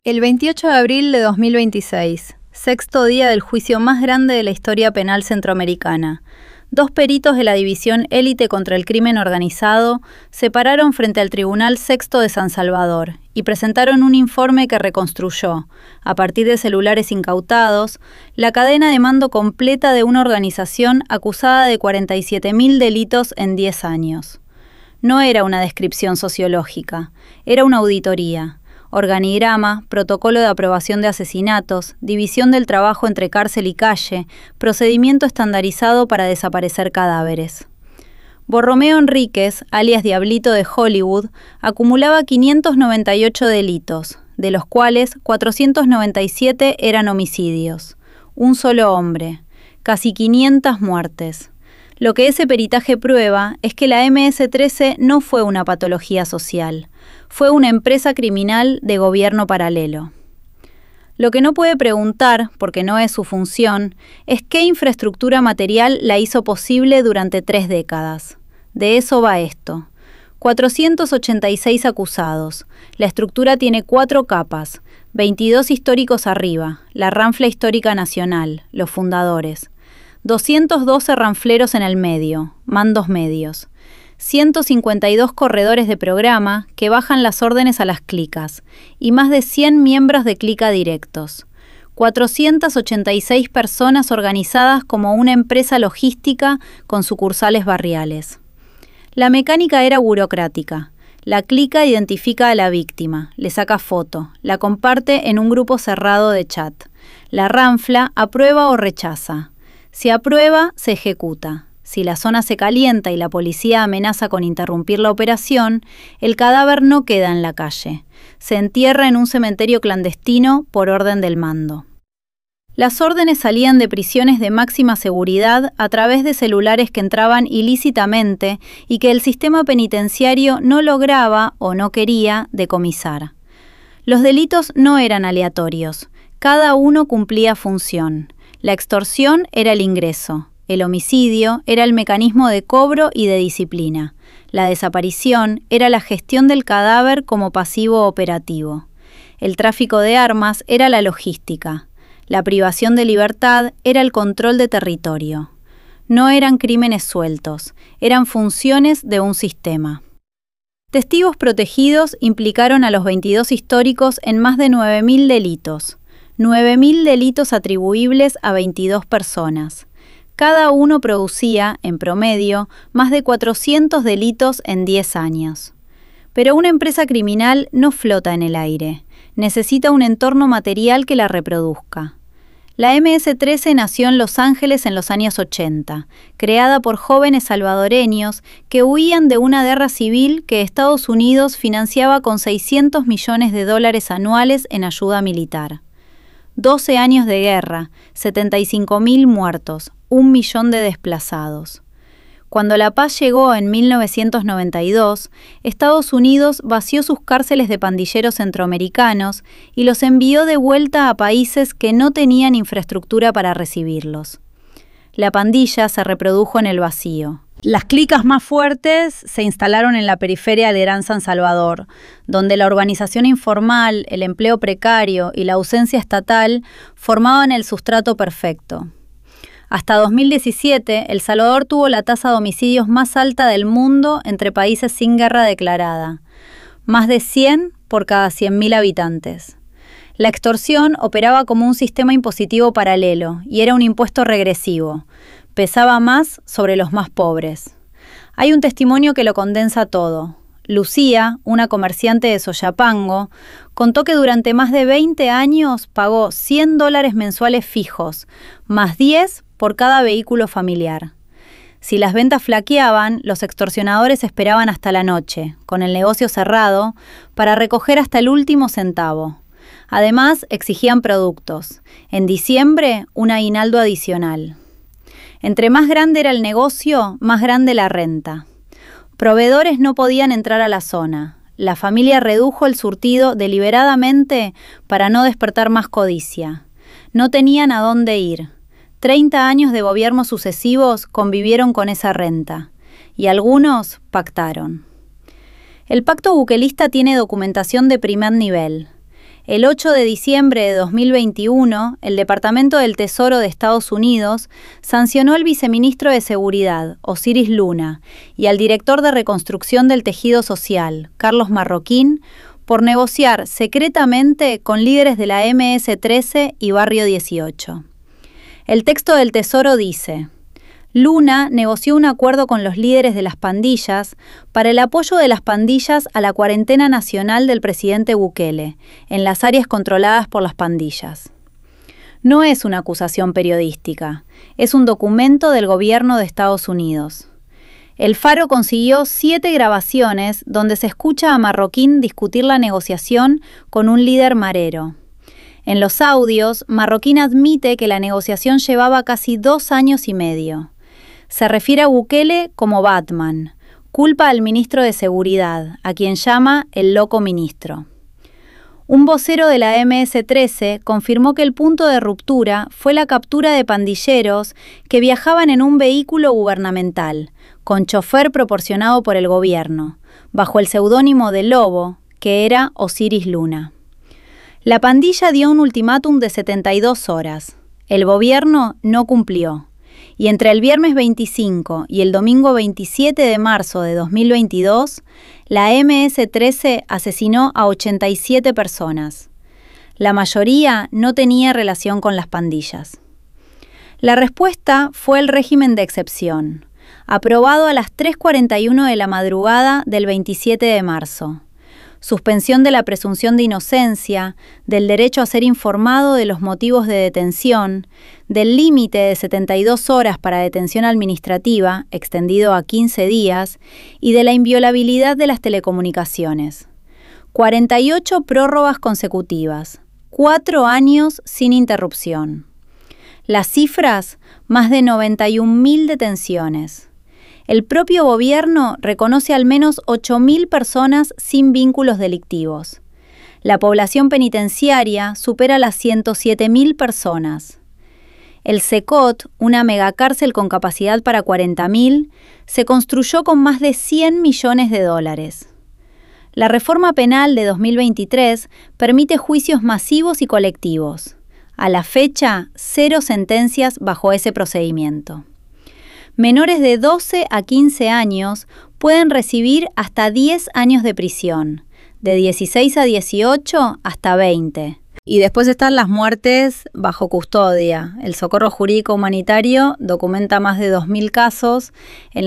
El 28 de abril de 2026, sexto día del juicio más grande de la historia penal centroamericana. Dos peritos de la División Élite contra el Crimen Organizado se pararon frente al Tribunal Sexto de San Salvador y presentaron un informe que reconstruyó, a partir de celulares incautados, la cadena de mando completa de una organización acusada de 47.000 delitos en 10 años. No era una descripción sociológica, era una auditoría. Organigrama, protocolo de aprobación de asesinatos, división del trabajo entre cárcel y calle, procedimiento estandarizado para desaparecer cadáveres. Borromeo Enríquez, alias Diablito de Hollywood, acumulaba 598 delitos, de los cuales 497 eran homicidios. Un solo hombre, casi 500 muertes. Lo que ese peritaje prueba es que la MS-13 no fue una patología social, fue una empresa criminal de gobierno paralelo. Lo que no puede preguntar, porque no es su función, es qué infraestructura material la hizo posible durante 3 décadas. De eso va esto. 486 acusados. La estructura tiene 4 capas, 22 históricos arriba, la Ranfla Histórica Nacional, los fundadores. 212 ranfleros en el medio, mandos medios. 152 corredores de programa que bajan las órdenes a las clicas y más de 100 miembros de clica directos. 486 personas organizadas como una empresa logística con sucursales barriales. La mecánica era burocrática. La clica identifica a la víctima, le saca foto, la comparte en un grupo cerrado de chat. La ranfla aprueba o rechaza. Si aprueba, se ejecuta. Si la zona se calienta y la policía amenaza con interrumpir la operación, el cadáver no queda en la calle. Se entierra en un cementerio clandestino por orden del mando. Las órdenes salían de prisiones de máxima seguridad a través de celulares que entraban ilícitamente y que el sistema penitenciario no lograba o no quería decomisar. Los delitos no eran aleatorios. Cada uno cumplía función. La extorsión era el ingreso. El homicidio era el mecanismo de cobro y de disciplina. La desaparición era la gestión del cadáver como pasivo operativo. El tráfico de armas era la logística. La privación de libertad era el control de territorio. No eran crímenes sueltos, eran funciones de un sistema. Testigos protegidos implicaron a los 22 históricos en más de 9.000 delitos. 9.000 delitos atribuibles a 22 personas. Cada uno producía, en promedio, más de 400 delitos en 10 años. Pero una empresa criminal no flota en el aire. Necesita un entorno material que la reproduzca. La MS-13 nació en Los Ángeles en los años 80, creada por jóvenes salvadoreños que huían de una guerra civil que Estados Unidos financiaba con $600 millones anuales en ayuda militar. 12 años de guerra, 75.000 muertos, 1 millón de desplazados. Cuando la paz llegó en 1992, Estados Unidos vació sus cárceles de pandilleros centroamericanos y los envió de vuelta a países que no tenían infraestructura para recibirlos. La pandilla se reprodujo en el vacío. Las clicas más fuertes se instalaron en la periferia de Gran San Salvador, donde la urbanización informal, el empleo precario y la ausencia estatal formaban el sustrato perfecto. Hasta 2017, El Salvador tuvo la tasa de homicidios más alta del mundo entre países sin guerra declarada, más de 100 por cada 100.000 habitantes. La extorsión operaba como un sistema impositivo paralelo y era un impuesto regresivo. Pesaba más sobre los más pobres. Hay un testimonio que lo condensa todo. Lucía, una comerciante de Soyapango, contó que durante más de 20 años pagó $100 mensuales fijos, más 10 por cada vehículo familiar. Si las ventas flaqueaban, los extorsionadores esperaban hasta la noche, con el negocio cerrado, para recoger hasta el último centavo. Además, exigían productos. En diciembre, un aguinaldo adicional. Entre más grande era el negocio, más grande la renta. Proveedores no podían entrar a la zona. La familia redujo el surtido deliberadamente para no despertar más codicia. No tenían a dónde ir. 30 años de gobiernos sucesivos convivieron con esa renta. Y algunos pactaron. El pacto buquelista tiene documentación de primer nivel. El 8 de diciembre de 2021, el Departamento del Tesoro de Estados Unidos sancionó al viceministro de Seguridad, Osiris Luna, y al director de Reconstrucción del Tejido Social, Carlos Marroquín, por negociar secretamente con líderes de la MS-13 y Barrio 18. El texto del Tesoro dice: Luna negoció un acuerdo con los líderes de las pandillas para el apoyo de las pandillas a la cuarentena nacional del presidente Bukele, en las áreas controladas por las pandillas. No es una acusación periodística, es un documento del gobierno de Estados Unidos. El Faro consiguió 7 grabaciones donde se escucha a Marroquín discutir la negociación con un líder marero. En los audios, Marroquín admite que la negociación llevaba casi 2 años y medio. Se refiere a Bukele como Batman, culpa al ministro de Seguridad, a quien llama el loco ministro. Un vocero de la MS-13 confirmó que el punto de ruptura fue la captura de pandilleros que viajaban en un vehículo gubernamental, con chofer proporcionado por el gobierno, bajo el seudónimo de Lobo, que era Osiris Luna. La pandilla dio un ultimátum de 72 horas. El gobierno no cumplió. Y entre el viernes 25 y el domingo 27 de marzo de 2022, la MS-13 asesinó a 87 personas. La mayoría no tenía relación con las pandillas. La respuesta fue el régimen de excepción, aprobado a las 3:41 de la madrugada del 27 de marzo. Suspensión de la presunción de inocencia, del derecho a ser informado de los motivos de detención, del límite de 72 horas para detención administrativa, extendido a 15 días, y de la inviolabilidad de las telecomunicaciones. 48 prórrogas consecutivas, 4 años sin interrupción. Las cifras, más de 91.000 detenciones. El propio gobierno reconoce al menos 8.000 personas sin vínculos delictivos. La población penitenciaria supera las 107.000 personas. El CECOT, una megacárcel con capacidad para 40.000, se construyó con más de 100 millones de dólares. La reforma penal de 2023 permite juicios masivos y colectivos. A la fecha, 0 sentencias bajo ese procedimiento. Menores de 12 a 15 años pueden recibir hasta 10 años de prisión, de 16 a 18 hasta 20. Y después están las muertes bajo custodia. El Socorro Jurídico Humanitario documenta más de 2.000 casos. El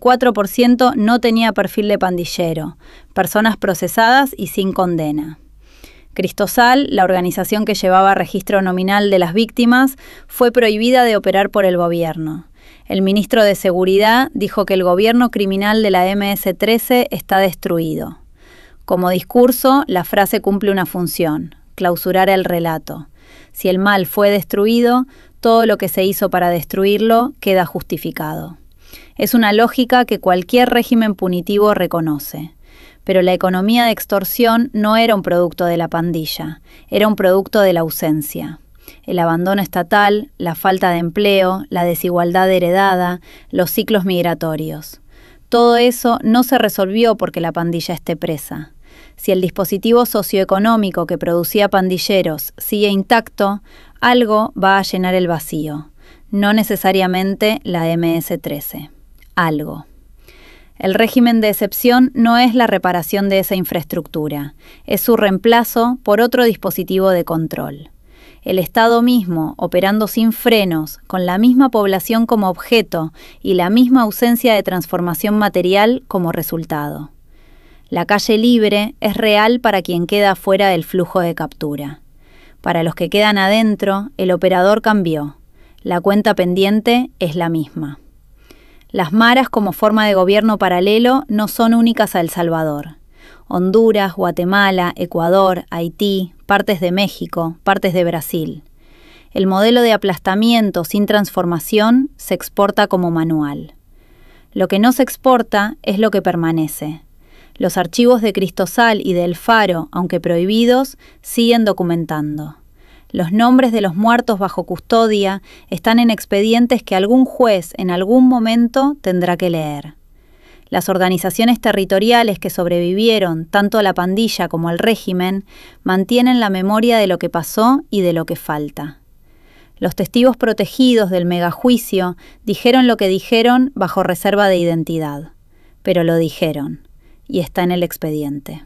94% no tenía perfil de pandillero, personas procesadas y sin condena. Cristosal, la organización que llevaba registro nominal de las víctimas, fue prohibida de operar por el gobierno. El ministro de Seguridad dijo que el gobierno criminal de la MS-13 está destruido. Como discurso, la frase cumple una función: clausurar el relato. Si el mal fue destruido, todo lo que se hizo para destruirlo queda justificado. Es una lógica que cualquier régimen punitivo reconoce. Pero la economía de extorsión no era un producto de la pandilla, era un producto de la ausencia. El abandono estatal, la falta de empleo, la desigualdad heredada, los ciclos migratorios. Todo eso no se resolvió porque la pandilla esté presa. Si el dispositivo socioeconómico que producía pandilleros sigue intacto, algo va a llenar el vacío. No necesariamente la MS-13. Algo. El régimen de excepción no es la reparación de esa infraestructura, es su reemplazo por otro dispositivo de control. El Estado mismo, operando sin frenos, con la misma población como objeto y la misma ausencia de transformación material como resultado. La calle libre es real para quien queda fuera del flujo de captura. Para los que quedan adentro, el operador cambió. La cuenta pendiente es la misma. Las maras como forma de gobierno paralelo no son únicas a El Salvador. Honduras, Guatemala, Ecuador, Haití, partes de México, partes de Brasil. El modelo de aplastamiento sin transformación se exporta como manual. Lo que no se exporta es lo que permanece. Los archivos de Cristosal y de El Faro, aunque prohibidos, siguen documentando. Los nombres de los muertos bajo custodia están en expedientes que algún juez en algún momento tendrá que leer. Las organizaciones territoriales que sobrevivieron tanto a la pandilla como al régimen mantienen la memoria de lo que pasó y de lo que falta. Los testigos protegidos del megajuicio dijeron lo que dijeron bajo reserva de identidad, pero lo dijeron, y está en el expediente.